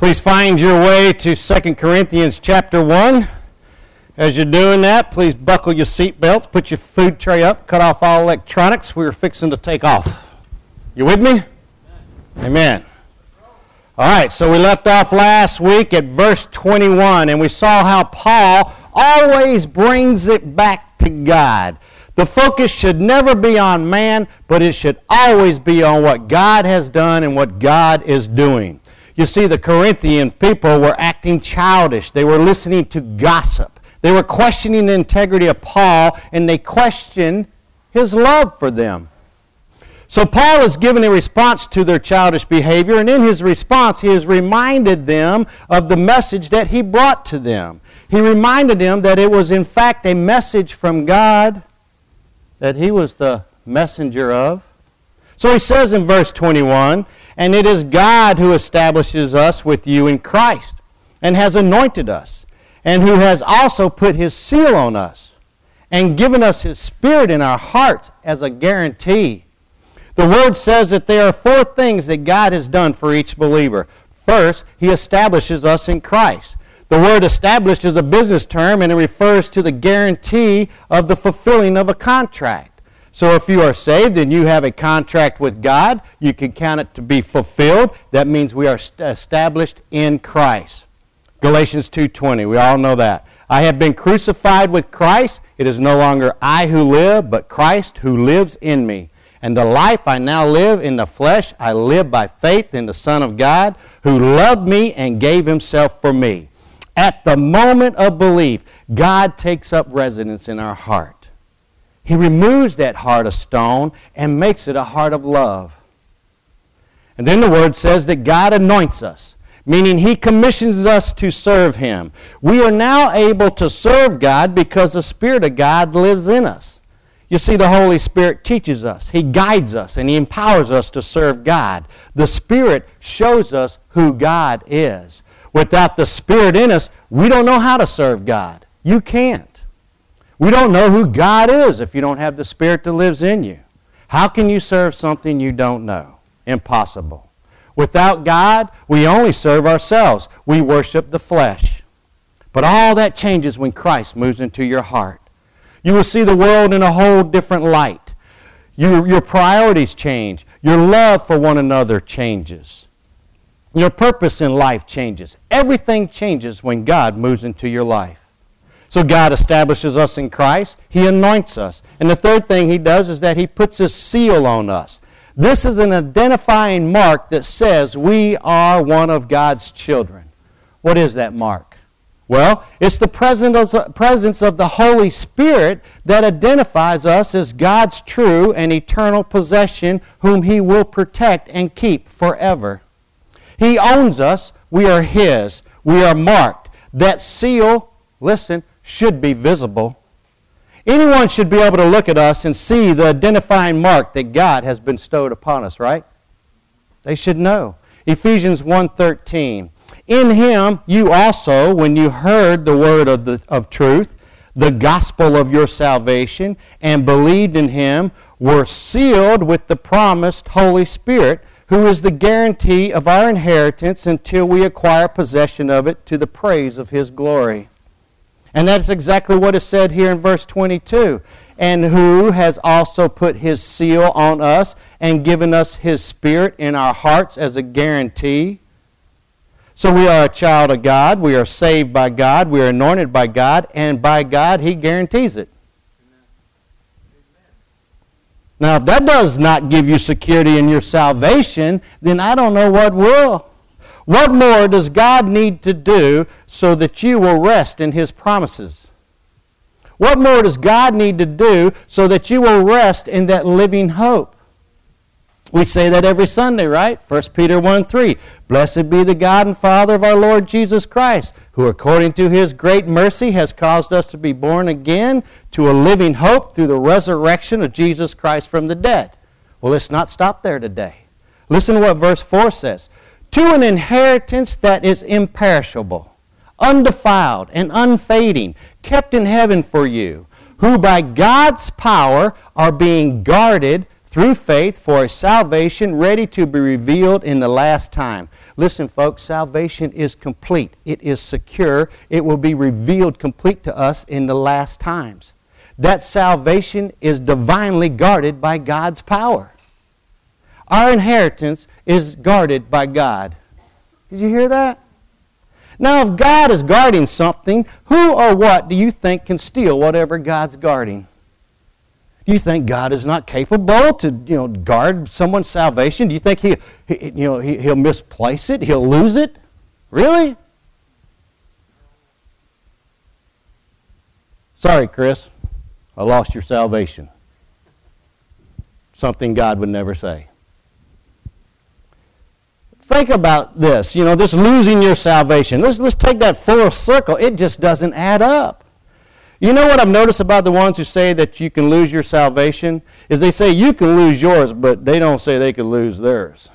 Please find your way to 2 Corinthians chapter 1. As you're doing that, please buckle your seat belts, put your food tray up, cut off all electronics. We're fixing to take off. You with me? Amen. All right, so we left off last week at verse 21, and we saw how Paul always brings it back to God. The focus should never be on man, but it should always be on what God has done and what God is doing. You see, the Corinthian people were acting childish. They were listening to gossip. They were questioning the integrity of Paul, and they questioned his love for them. So Paul is giving a response to their childish behavior, and in his response, he has reminded them of the message that he brought to them. He reminded them that it was in fact a message from God that he was the messenger of. So he says in verse 21, "And it is God who establishes us with you in Christ, and has anointed us, and who has also put his seal on us, and given us his Spirit in our hearts as a guarantee." The Word says that there are four things that God has done for each believer. First, he establishes us in Christ. The word established is a business term, and it refers to the guarantee of the fulfilling of a contract. So if you are saved and you have a contract with God, you can count it to be fulfilled. That means we are established in Christ. Galatians 2:20, we all know that. "I have been crucified with Christ. It is no longer I who live, but Christ who lives in me. And the life I now live in the flesh, I live by faith in the Son of God, who loved me and gave himself for me." At the moment of belief, God takes up residence in our heart. He removes that heart of stone and makes it a heart of love. And then the Word says that God anoints us, meaning he commissions us to serve him. We are now able to serve God because the Spirit of God lives in us. You see, the Holy Spirit teaches us, he guides us, and he empowers us to serve God. The Spirit shows us who God is. Without the Spirit in us, we don't know how to serve God. You can't. We don't know who God is if you don't have the Spirit that lives in you. How can you serve something you don't know? Impossible. Without God, we only serve ourselves. We worship the flesh. But all that changes when Christ moves into your heart. You will see the world in a whole different light. Your priorities change. Your love for one another changes. Your purpose in life changes. Everything changes when God moves into your life. So God establishes us in Christ. He anoints us. And the third thing he does is that he puts his seal on us. This is an identifying mark that says we are one of God's children. What is that mark? Well, it's the presence of the Holy Spirit that identifies us as God's true and eternal possession, whom he will protect and keep forever. He owns us. We are his. We are marked. That seal, listen, should be visible. Anyone should be able to look at us and see the identifying mark that God has bestowed upon us, right? They should know. Ephesians 1:13. "In him you also, when you heard the word of truth, the gospel of your salvation, and believed in him, were sealed with the promised Holy Spirit, who is the guarantee of our inheritance until we acquire possession of it to the praise of his glory." And that's exactly what is said here in verse 22. "And who has also put his seal on us and given us his Spirit in our hearts as a guarantee." So we are a child of God. We are saved by God. We are anointed by God. And by God, he guarantees it. Now, if that does not give you security in your salvation, then I don't know what will. What more does God need to do so that you will rest in his promises? What more does God need to do so that you will rest in that living hope? We say that every Sunday, right? 1 Peter 1:3. "Blessed be the God and Father of our Lord Jesus Christ, who according to his great mercy has caused us to be born again to a living hope through the resurrection of Jesus Christ from the dead." Well, let's not stop there today. Listen to what verse 4 says. "To an inheritance that is imperishable, undefiled, and unfading, kept in heaven for you, who by God's power are being guarded through faith for a salvation ready to be revealed in the last time. Listen, folks, salvation is complete. It is secure. It will be revealed complete to us in the last times. That salvation is divinely guarded by God's power. Our inheritance is guarded by God. Did you hear that? Now, if God is guarding something, who or what do you think can steal whatever God's guarding? Do you think God is not capable to, guard someone's salvation? Do you think he'll misplace it? He'll lose it? Really? Sorry, Chris. I lost your salvation. Something God would never say. Think about this, this losing your salvation. Let's take that full circle. It just doesn't add up. You know what I've noticed about the ones who say that you can lose your salvation? Is they say you can lose yours, but they don't say they can lose theirs.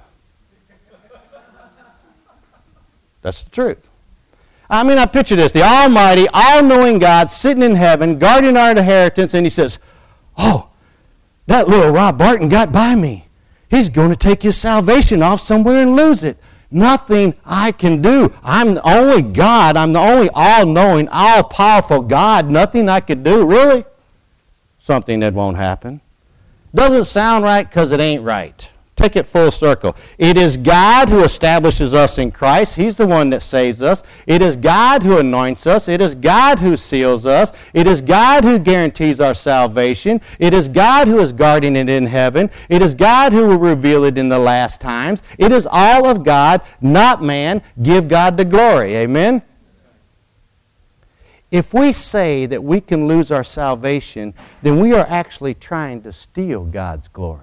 That's the truth. I mean, I picture this. The Almighty, all-knowing God sitting in heaven, guarding our inheritance, and He says, oh, that little Rob Barton got by me. He's going to take his salvation off somewhere and lose it. Nothing I can do. I'm the only God. I'm the only all-knowing, all-powerful God. Nothing I can do. Really? Something that won't happen. Doesn't sound right because it ain't right. Take it full circle. It is God who establishes us in Christ. He's the one that saves us. It is God who anoints us. It is God who seals us. It is God who guarantees our salvation. It is God who is guarding it in heaven. It is God who will reveal it in the last times. It is all of God, not man. Give God the glory. Amen? If we say that we can lose our salvation, then we are actually trying to steal God's glory.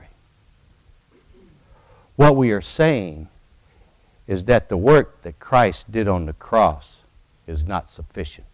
What we are saying is that the work that Christ did on the cross is not sufficient.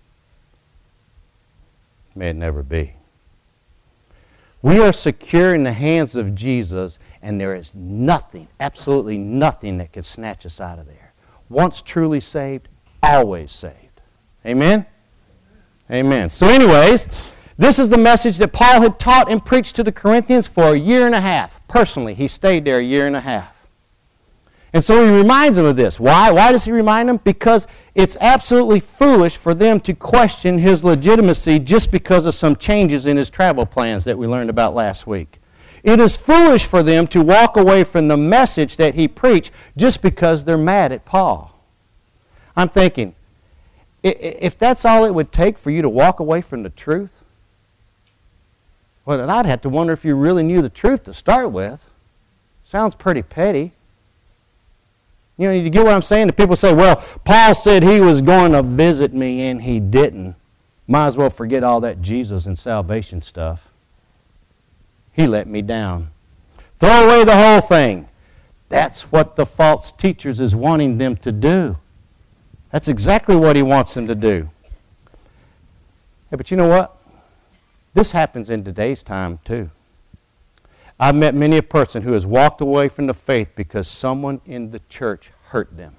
May it never be. We are secure in the hands of Jesus, and there is nothing, absolutely nothing that can snatch us out of there. Once truly saved, always saved. Amen? Amen. So anyways, this is the message that Paul had taught and preached to the Corinthians for a year and a half. Personally, he stayed there a year and a half. And so he reminds them of this. Why? Why does he remind them? Because it's absolutely foolish for them to question his legitimacy just because of some changes in his travel plans that we learned about last week. It is foolish for them to walk away from the message that he preached just because they're mad at Paul. I'm thinking, if that's all it would take for you to walk away from the truth, well, then I'd have to wonder if you really knew the truth to start with. Sounds pretty petty. You get what I'm saying? The people say, well, Paul said he was going to visit me and he didn't. Might as well forget all that Jesus and salvation stuff. He let me down. Throw away the whole thing. That's what the false teachers is wanting them to do. That's exactly what he wants them to do. Hey, but you know what? This happens in today's time too. I've met many a person who has walked away from the faith because someone in the church hurt them.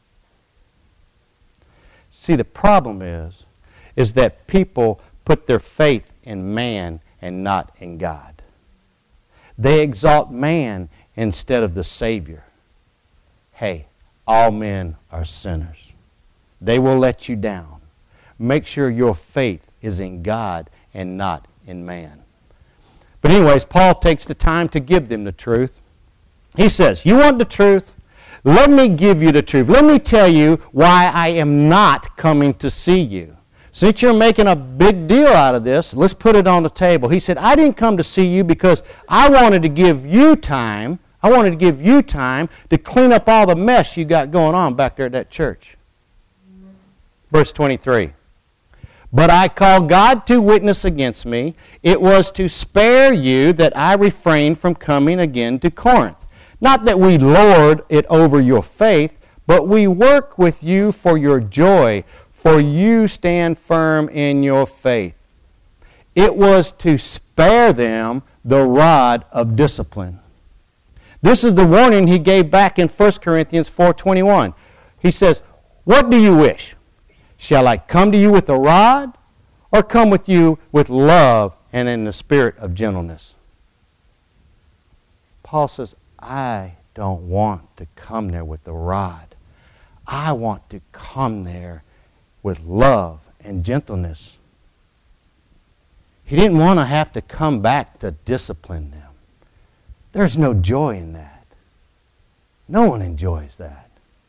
See, the problem is that people put their faith in man and not in God. They exalt man instead of the Savior. Hey, all men are sinners. They will let you down. Make sure your faith is in God and not in man. But anyways, Paul takes the time to give them the truth. He says, you want the truth? Let me give you the truth. Let me tell you why I am not coming to see you. Since you're making a big deal out of this, let's put it on the table. He said, I didn't come to see you because I wanted to give you time. I wanted to give you time to clean up all the mess you got going on back there at that church. Verse 23. But I call God to witness against me. It was to spare you that I refrained from coming again to Corinth. Not that we lord it over your faith, but we work with you for your joy, for you stand firm in your faith. It was to spare them the rod of discipline. This is the warning he gave back in 1 Corinthians 4:21. He says, what do you wish? Shall I come to you with a rod, or come with you with love and in the spirit of gentleness? Paul says, I don't want to come there with the rod. I want to come there with love and gentleness. He didn't want to have to come back to discipline them. There's no joy in that. No one enjoys that.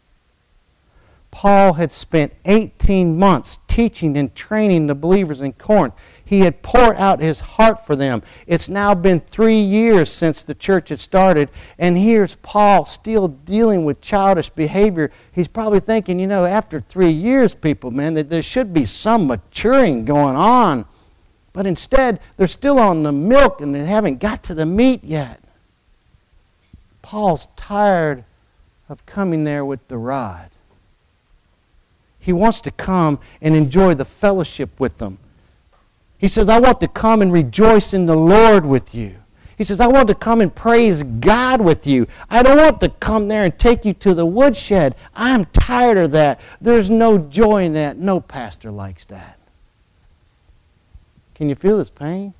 Paul had spent 18 months teaching and training the believers in Corinth. He had poured out his heart for them. It's now been 3 years since the church had started, and here's Paul still dealing with childish behavior. He's probably thinking, after 3 years, people, man, that there should be some maturing going on. But instead, they're still on the milk and they haven't got to the meat yet. Paul's tired of coming there with the rod. He wants to come and enjoy the fellowship with them. He says, I want to come and rejoice in the Lord with you. He says, I want to come and praise God with you. I don't want to come there and take you to the woodshed. I'm tired of that. There's no joy in that. No pastor likes that. Can you feel his pain?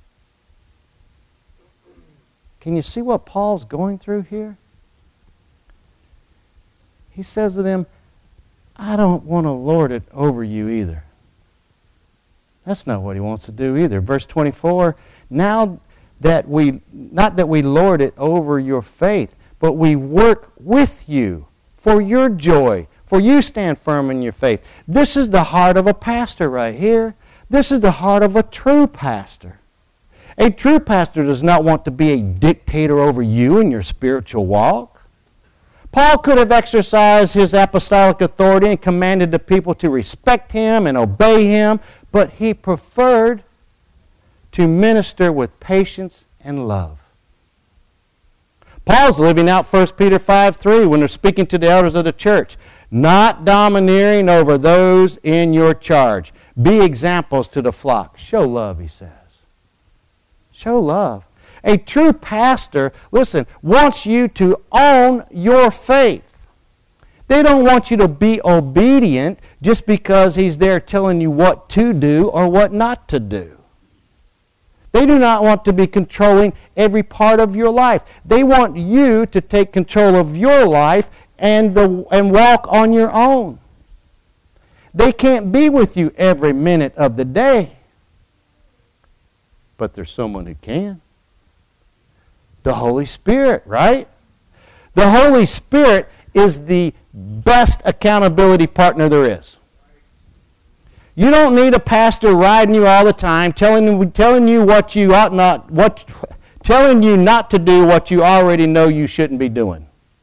Can you see what Paul's going through here? He says to them, I don't want to lord it over you either. That's not what he wants to do either. Verse 24, not that we lord it over your faith, but we work with you for your joy, for you stand firm in your faith. This is the heart of a pastor right here. This is the heart of a true pastor. A true pastor does not want to be a dictator over you in your spiritual walk. Paul could have exercised his apostolic authority and commanded the people to respect him and obey him, but he preferred to minister with patience and love. Paul's living out 1 Peter 5:3 when they're speaking to the elders of the church. Not domineering over those in your charge. Be examples to the flock. Show love, he says. Show love. A true pastor, listen, wants you to own your faith. They don't want you to be obedient just because he's there telling you what to do or what not to do. They do not want to be controlling every part of your life. They want you to take control of your life and walk on your own. They can't be with you every minute of the day. But there's someone who can. The Holy Spirit, right? The Holy Spirit is the best accountability partner there is. You don't need a pastor riding you all the time, telling you what you ought not, telling you not to do what you already know you shouldn't be doing.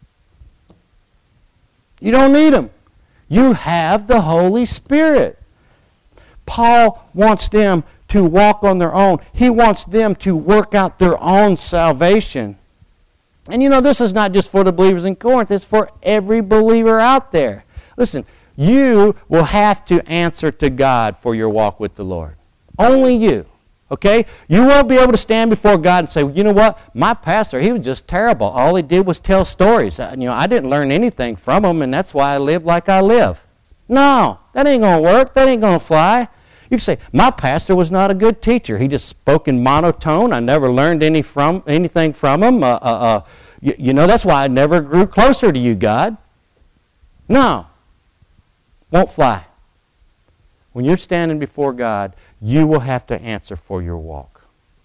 You don't need him. You have the Holy Spirit. Paul wants them to walk on their own. He wants them to work out their own salvation. And this is not just for the believers in Corinth. It's for every believer out there. Listen, you will have to answer to God for your walk with the Lord. Only you. Okay? You won't be able to stand before God and say, well, you know what? My pastor, he was just terrible. All he did was tell stories. I didn't learn anything from him, and that's why I live like I live. No, that ain't going to work. That ain't going to fly. You can say, my pastor was not a good teacher. He just spoke in monotone. I never learned anything from him. That's why I never grew closer to you, God. No, won't fly. When you're standing before God, you will have to answer for your walk.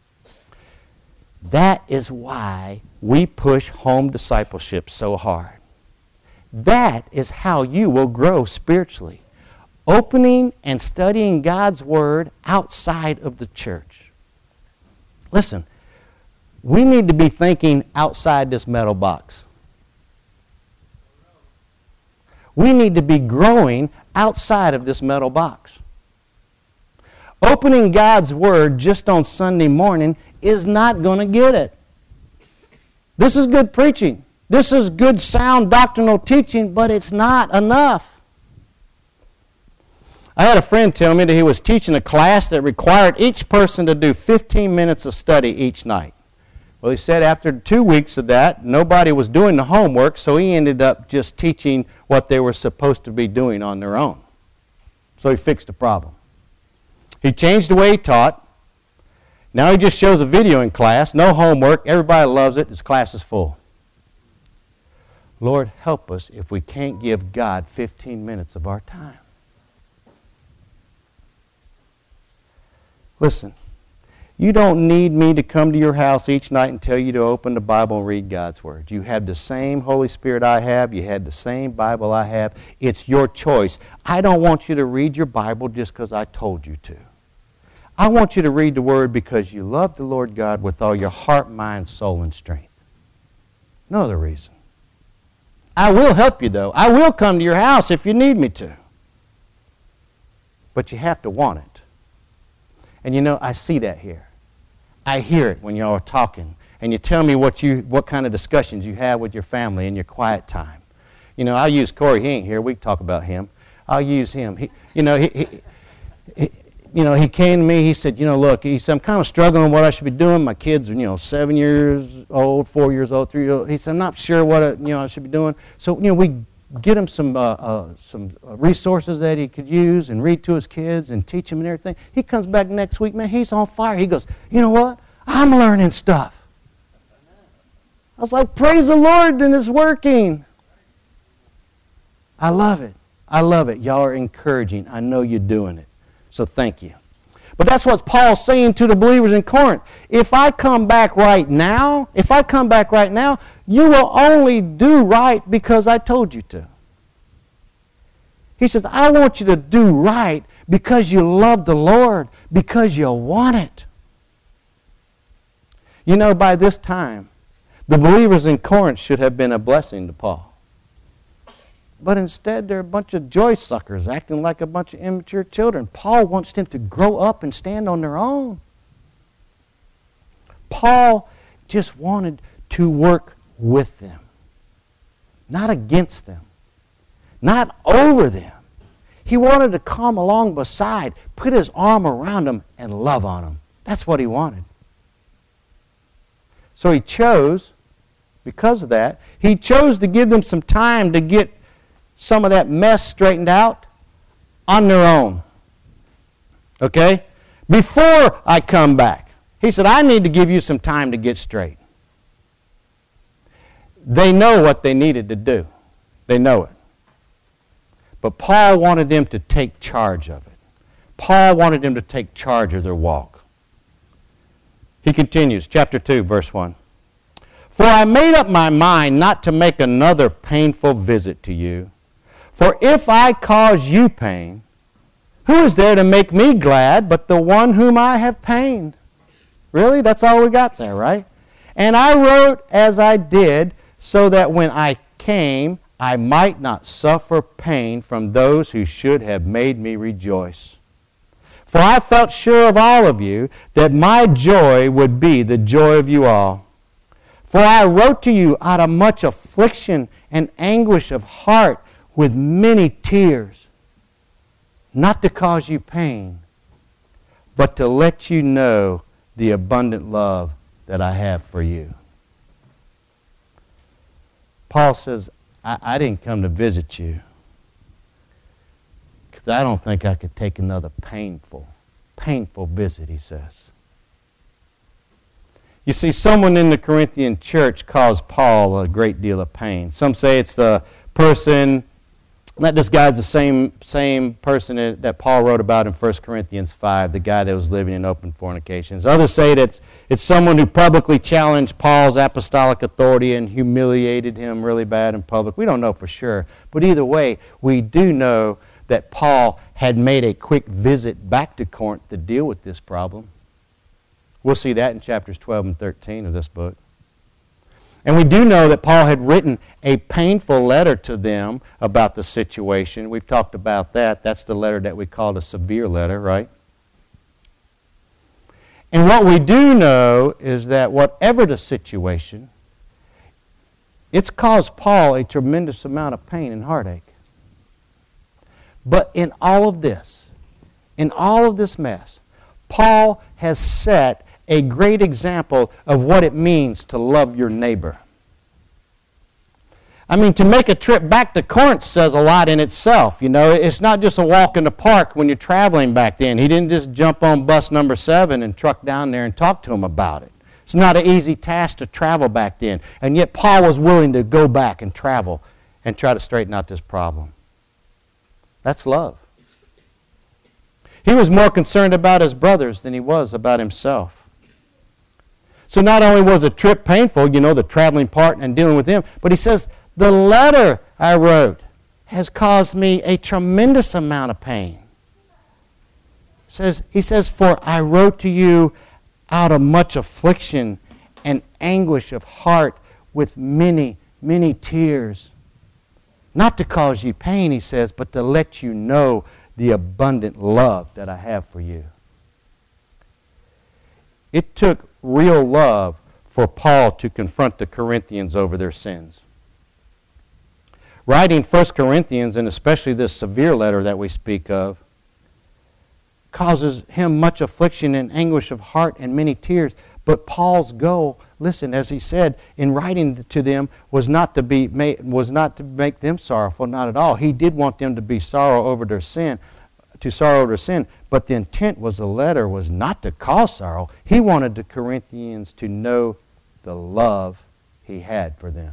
That is why we push home discipleship so hard. That is how you will grow spiritually. Opening and studying God's Word outside of the church. Listen, we need to be thinking outside this metal box. We need to be growing outside of this metal box. Opening God's Word just on Sunday morning is not going to get it. This is good preaching. This is good sound doctrinal teaching, but it's not enough. I had a friend tell me that he was teaching a class that required each person to do 15 minutes of study each night. Well, he said after 2 weeks of that, nobody was doing the homework, so he ended up just teaching what they were supposed to be doing on their own. So he fixed the problem. He changed the way he taught. Now he just shows a video in class, no homework, everybody loves it, his class is full. Lord, help us if we can't give God 15 minutes of our time. Listen, you don't need me to come to your house each night and tell you to open the Bible and read God's Word. You have the same Holy Spirit I have. You had the same Bible I have. It's your choice. I don't want you to read your Bible just because I told you to. I want you to read the Word because you love the Lord God with all your heart, mind, soul, and strength. No other reason. I will help you, though. I will come to your house if you need me to. But you have to want it. And you know, I see that here. I hear it when y'all are talking. And you tell me what kind of discussions you have with your family in your quiet time. You know, I'll use Corey. He ain't here. We can talk about him. I'll use him. He came to me. He said, look, he said, I'm kind of struggling with what I should be doing. My kids are, 7 years old, 4 years old, 3 years old. He said, I'm not sure what I should be doing. So, we get him some resources that he could use and read to his kids and teach them and everything. He comes back next week, man, he's on fire. He goes, you know what? I'm learning stuff. I was like, praise the Lord, then it's working. I love it. I love it. Y'all are encouraging. I know you're doing it. So thank you. But that's what Paul's saying to the believers in Corinth. If I come back right now, you will only do right because I told you to. He says, I want you to do right because you love the Lord, because you want it. You know, by this time, the believers in Corinth should have been a blessing to Paul. But instead, they're a bunch of joy suckers acting like a bunch of immature children. Paul wants them to grow up and stand on their own. Paul just wanted to work with them, not against them, not over them. He wanted to come along beside, put his arm around them, and love on them. That's what he wanted. So he chose, because of that, he chose to give them some time to get some of that mess straightened out on their own. Okay? Before I come back. He said, I need to give you some time to get straight. They know what they needed to do. They know it. But Paul wanted them to take charge of it. Paul wanted them to take charge of their walk. He continues, chapter 2, verse 1. For I made up my mind not to make another painful visit to you. For if I cause you pain, who is there to make me glad but the one whom I have pained? Really? That's all we got there, right? And I wrote as I did, so that when I came, I might not suffer pain from those who should have made me rejoice. For I felt sure of all of you that my joy would be the joy of you all. For I wrote to you out of much affliction and anguish of heart, with many tears, not to cause you pain, but to let you know the abundant love that I have for you. Paul says, I didn't come to visit you because I don't think I could take another painful visit, he says. You see, someone in the Corinthian church caused Paul a great deal of pain. Some say it's the person, that this guy's the same person that Paul wrote about in 1 Corinthians 5, the guy that was living in open fornications. Others say that it's someone who publicly challenged Paul's apostolic authority and humiliated him really bad in public. We don't know for sure. But either way, we do know that Paul had made a quick visit back to Corinth to deal with this problem. We'll see that in chapters 12 and 13 of this book. And we do know that Paul had written a painful letter to them about the situation. We've talked about that. That's the letter that we call a severe letter, right? And what we do know is that whatever the situation, it's caused Paul a tremendous amount of pain and heartache. But in all of this mess, Paul has set a great example of what it means to love your neighbor. I mean, to make a trip back to Corinth says a lot in itself. You know, it's not just a walk in the park when you're traveling back then. He didn't just jump on bus number 7 and truck down there and talk to him about it. It's not an easy task to travel back then. And yet Paul was willing to go back and travel and try to straighten out this problem. That's love. He was more concerned about his brothers than he was about himself. So not only was the trip painful, you know, the traveling part and dealing with him, but he says, the letter I wrote has caused me a tremendous amount of pain. He says, for I wrote to you out of much affliction and anguish of heart with many, many tears. Not to cause you pain, he says, but to let you know the abundant love that I have for you. It took real love for Paul to confront the Corinthians over their sins. Writing 1 Corinthians, and especially this severe letter that we speak of, causes him much affliction and anguish of heart and many tears. But Paul's goal, listen, as he said, in writing to them, was not to make them sorrowful, not at all. He did want them to be sorrow over their sin, but the intent was the letter was not to cause sorrow. He wanted the Corinthians to know the love he had for them.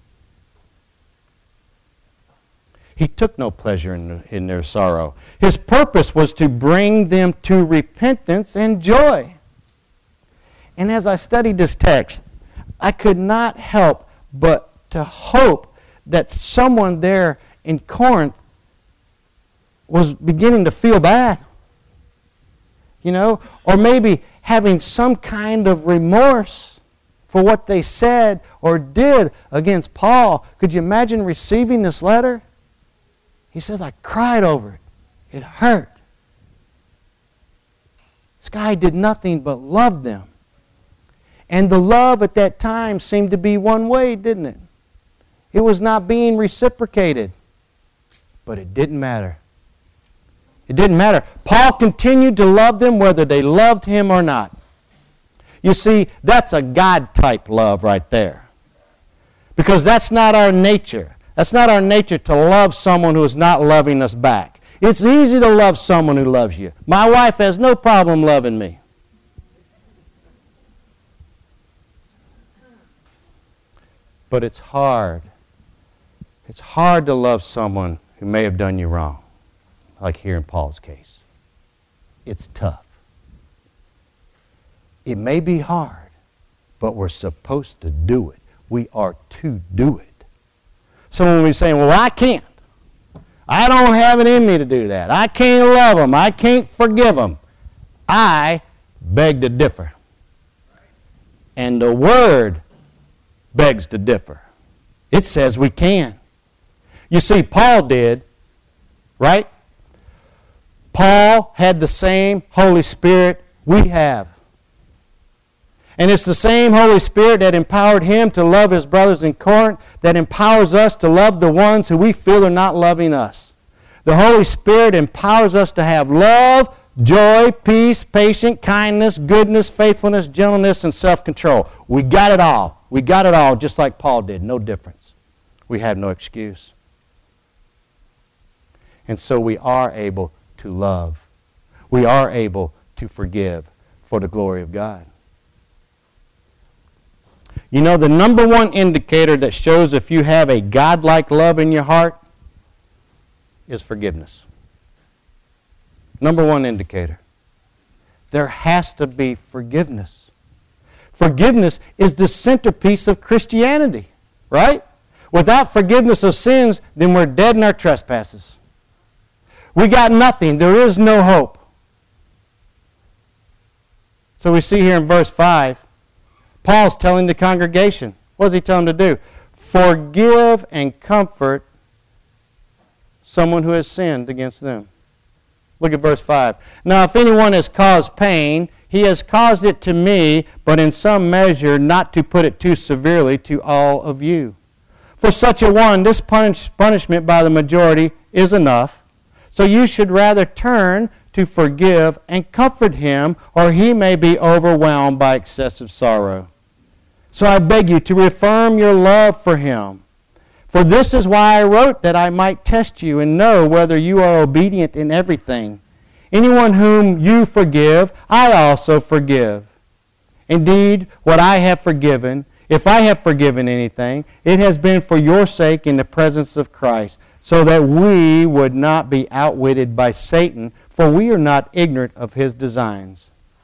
He took no pleasure in their sorrow. His purpose was to bring them to repentance and joy. And as I studied this text, I could not help but to hope that someone there in Corinth was beginning to feel bad. You know, or maybe having some kind of remorse for what they said or did against Paul. Could you imagine receiving this letter? He says, I cried over it. It hurt. This guy did nothing but love them. And the love at that time seemed to be one way, didn't it? It was not being reciprocated. But it didn't matter. It didn't matter. Paul continued to love them whether they loved him or not. You see, that's a God-type love right there. Because that's not our nature. That's not our nature to love someone who is not loving us back. It's easy to love someone who loves you. My wife has no problem loving me. But it's hard. It's hard to love someone who may have done you wrong, like here in Paul's case. It's tough. It may be hard, but we're supposed to do it. We are to do it. Someone will be saying, well, I can't. I don't have it in me to do that. I can't love them. I can't forgive them. I beg to differ. And the Word begs to differ. It says we can. You see, Paul did, right? Paul had the same Holy Spirit we have. And it's the same Holy Spirit that empowered him to love his brothers in Corinth that empowers us to love the ones who we feel are not loving us. The Holy Spirit empowers us to have love, joy, peace, patience, kindness, goodness, faithfulness, gentleness, and self-control. We got it all. We got it all just like Paul did. No difference. We have no excuse. And so we are able to love. We are able to forgive for the glory of God. You know, the number one indicator that shows if you have a God-like love in your heart is forgiveness. Number one indicator. There has to be forgiveness. Forgiveness is the centerpiece of Christianity, right? Without forgiveness of sins, then we're dead in our trespasses. We got nothing. There is no hope. So we see here in verse 5, Paul's telling the congregation, what does he tell them to do? Forgive and comfort someone who has sinned against them. Look at verse 5. Now, if anyone has caused pain, he has caused it to me, but in some measure, not to put it too severely, to all of you. For such a one, this punishment by the majority is enough. So you should rather turn to forgive and comfort him, or he may be overwhelmed by excessive sorrow. So I beg you to reaffirm your love for him. For this is why I wrote, that I might test you and know whether you are obedient in everything. Anyone whom you forgive, I also forgive. Indeed, what I have forgiven, if I have forgiven anything, it has been for your sake in the presence of Christ, so that we would not be outwitted by Satan, for we are not ignorant of his designs.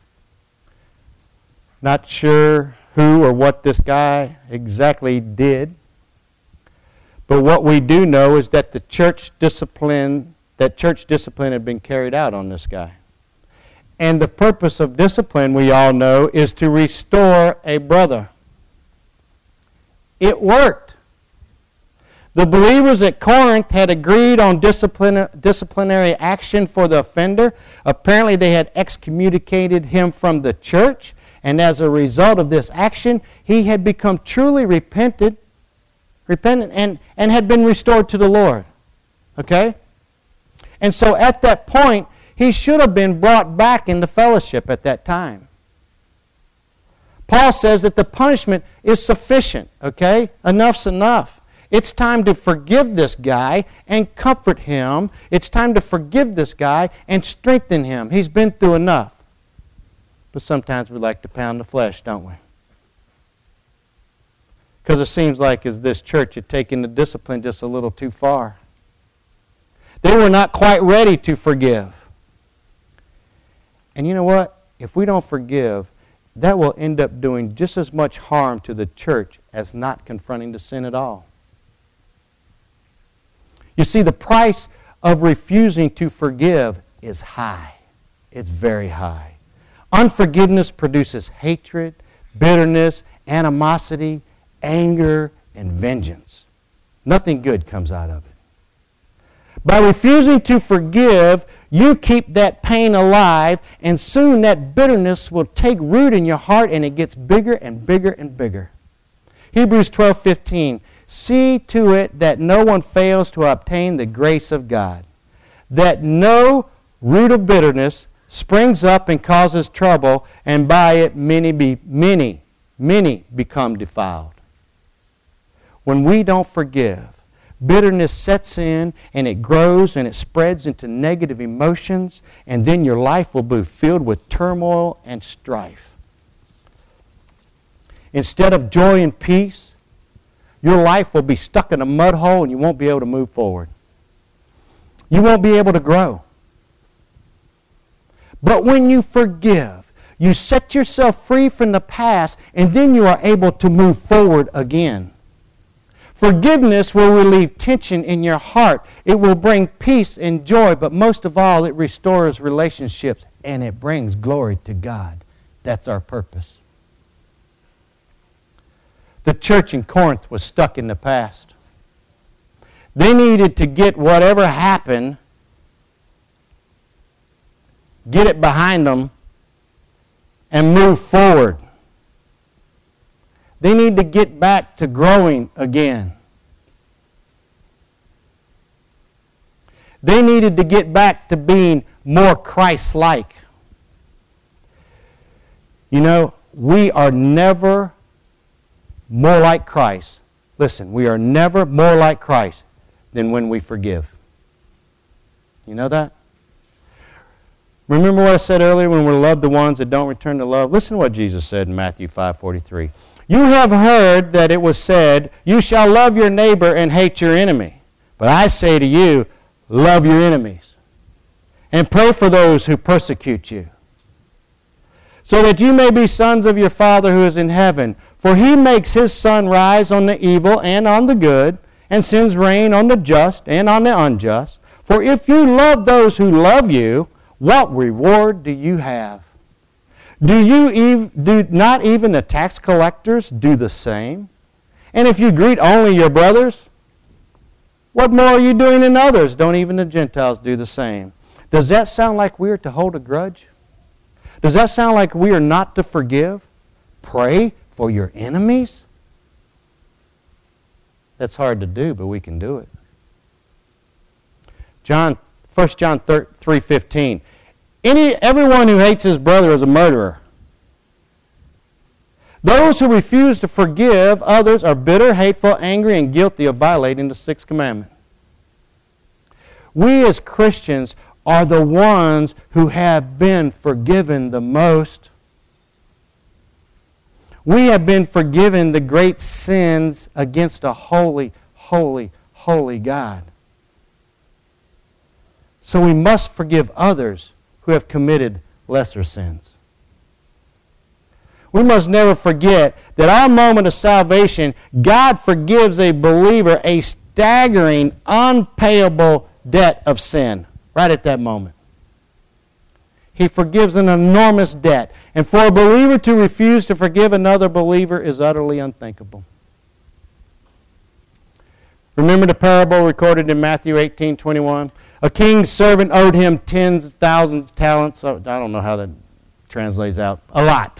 Not sure who or what this guy exactly did, but what we do know is that church discipline had been carried out on this guy. And the purpose of discipline, we all know, is to restore a brother. It worked. The believers at Corinth had agreed on disciplinary action for the offender. Apparently they had excommunicated him from the church, and as a result of this action, he had become truly repentant and had been restored to the Lord. Okay? And so at that point, he should have been brought back into fellowship at that time. Paul says that the punishment is sufficient, okay? Enough's enough. It's time to forgive this guy and comfort him. It's time to forgive this guy and strengthen him. He's been through enough. But sometimes we like to pound the flesh, don't we? Because it seems like as this church had taken the discipline just a little too far. They were not quite ready to forgive. And you know what? If we don't forgive, that will end up doing just as much harm to the church as not confronting the sin at all. You see, the price of refusing to forgive is high. It's very high. Unforgiveness produces hatred, bitterness, animosity, anger, and vengeance. Nothing good comes out of it. By refusing to forgive, you keep that pain alive, and soon that bitterness will take root in your heart, and it gets bigger and bigger and bigger. Hebrews 12:15, see to it that no one fails to obtain the grace of God, that no root of bitterness springs up and causes trouble, and by it many become defiled. When we don't forgive, bitterness sets in, and it grows, and it spreads into negative emotions, and then your life will be filled with turmoil and strife. Instead of joy and peace, your life will be stuck in a mud hole, and you won't be able to move forward. You won't be able to grow. But when you forgive, you set yourself free from the past, and then you are able to move forward again. Forgiveness will relieve tension in your heart. It will bring peace and joy, but most of all, it restores relationships, and it brings glory to God. That's our purpose. The church in Corinth was stuck in the past. They needed to get whatever happened, get it behind them, and move forward. They need to get back to growing again. They needed to get back to being more Christ-like. You know, we are never more like Christ. Listen, we are never more like Christ than when we forgive. You know that? Remember what I said earlier when we love the ones that don't return to love? Listen to what Jesus said in Matthew 5:43. You have heard that it was said, you shall love your neighbor and hate your enemy. But I say to you, love your enemies and pray for those who persecute you, so that you may be sons of your Father who is in heaven. For he makes his sun rise on the evil and on the good, and sends rain on the just and on the unjust. For if you love those who love you, what reward do you have? Do not even the tax collectors do the same? And if you greet only your brothers, what more are you doing than others? Don't even the Gentiles do the same? Does that sound like we are to hold a grudge? Does that sound like we are not to forgive? Pray for your enemies? That's hard to do, but we can do it. 1 John 3:15. Everyone who hates his brother is a murderer. Those who refuse to forgive others are bitter, hateful, angry, and guilty of violating the sixth commandment. We as Christians are the ones who have been forgiven the most. We have been forgiven the great sins against a holy, holy, holy God. So we must forgive others who have committed lesser sins. We must never forget that our moment of salvation, God forgives a believer a staggering, unpayable debt of sin right at that moment. He forgives an enormous debt. And for a believer to refuse to forgive another believer is utterly unthinkable. Remember the parable recorded in Matthew 18:21? A king's servant owed him tens of thousands of talents. I don't know how that translates out. A lot.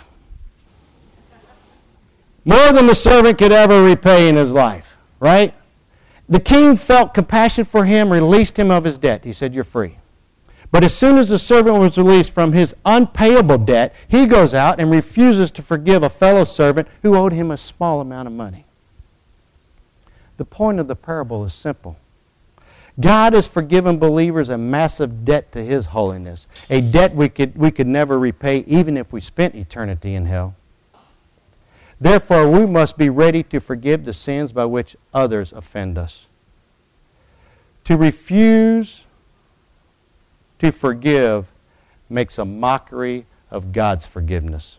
More than the servant could ever repay in his life, right? The king felt compassion for him, released him of his debt. He said, "You're free." But as soon as the servant was released from his unpayable debt, he goes out and refuses to forgive a fellow servant who owed him a small amount of money. The point of the parable is simple. God has forgiven believers a massive debt to His holiness, a debt we could never repay even if we spent eternity in hell. Therefore, we must be ready to forgive the sins by which others offend us. To refuse to forgive makes a mockery of God's forgiveness.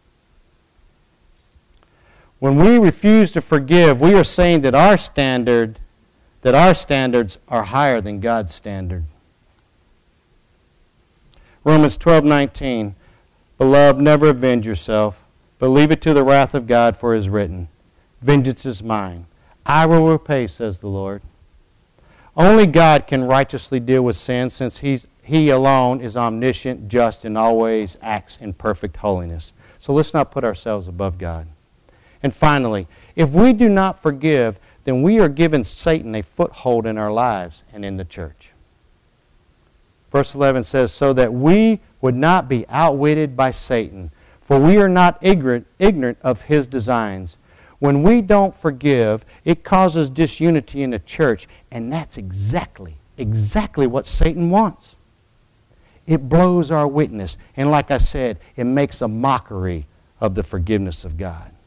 When we refuse to forgive, we are saying that our standards are higher than God's standard. Romans 12:19, "Beloved, never avenge yourself, but leave it to the wrath of God, for it is written, 'Vengeance is mine. I will repay,' says the Lord." Only God can righteously deal with sin, since He alone is omniscient, just, and always acts in perfect holiness. So let's not put ourselves above God. And finally, if we do not forgive, then we are giving Satan a foothold in our lives and in the church. Verse 11 says, "So that we would not be outwitted by Satan, for we are not ignorant of his designs." When we don't forgive, it causes disunity in the church, and that's exactly what Satan wants. It blows our witness, and like I said, it makes a mockery of the forgiveness of God.